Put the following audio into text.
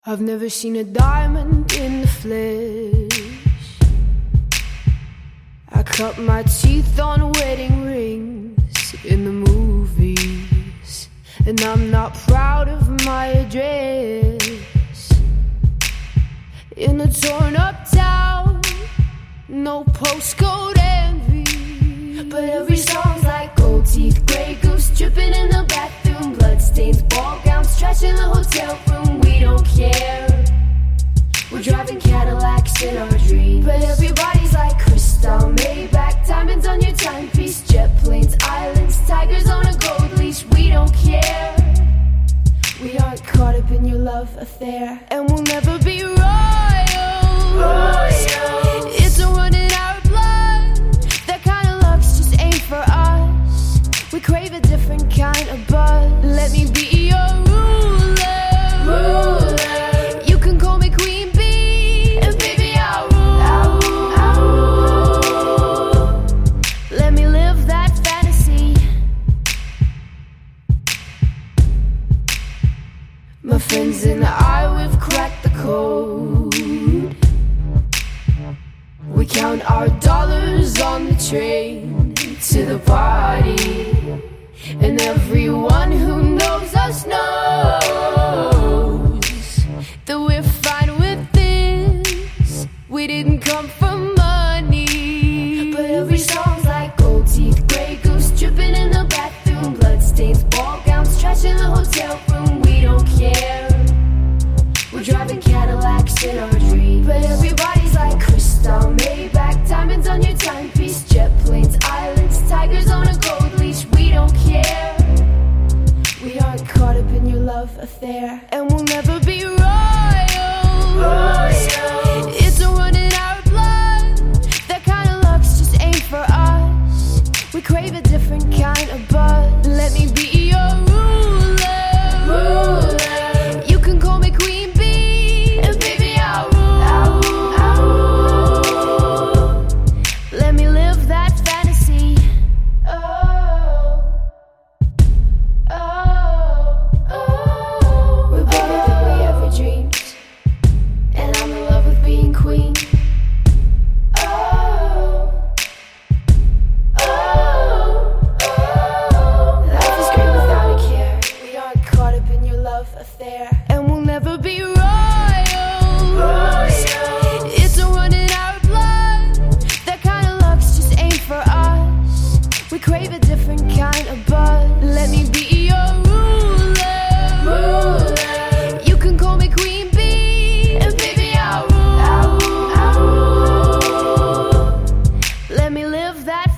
I've never seen a diamond in the flesh. I cut my teeth on wedding rings in the movies, and I'm not proud of my address. In a torn up town, no postcode envy, but every song's like gold teeth, grey goose dripping in the bathroom, bloodstains, ball gowns, trash in the hotel room. We don't care. We're driving Cadillacs in our dreams, but everybody's like crystal, Maybach, diamonds on your timepiece, jet planes, islands, tigers on a gold leash. We don't care. We aren't caught up in your love affair, and we'll never be royals. It's a run in our blood. That kind of luck's just ain't for us. We crave a different kind of buzz. Let me be your ruler. You can call me Queen Bee, and baby I'll rule. Let me live that fantasy. My friends and I, we've cracked the code. We count our dollars on the train to the party, and everyone who knows us knows that we're fine with this. We didn't come for money, but every song's like gold teeth, grey goose dripping in the bathroom, bloodstains, ball gowns, trash in the hotel room. We don't care. We're driving Cadillacs in our dreams, but everybody's like crystal, Maybach, diamonds on your timepiece, jet planes, islands, tigers on a gold leash. We don't care. We aren't caught up in your love affair, and we'll never be royals. It's a run in our blood. That kind of luck's just ain't for us. We crave a different kind of buzz. Let me be your ruler. You can call me Queen Bee, and baby I'll rule. Let me live that fantasy. We're better than we ever dreamed, and I'm in love with being queen. Life is great without a care. We aren't caught up in your love affair, and we'll never be royals. It's a run in our blood. That kind of luck's just ain't for us. We crave a different kind of buzz. Let me be your ruler. You can call me Queen Bee, and baby I'll rule. Let me live that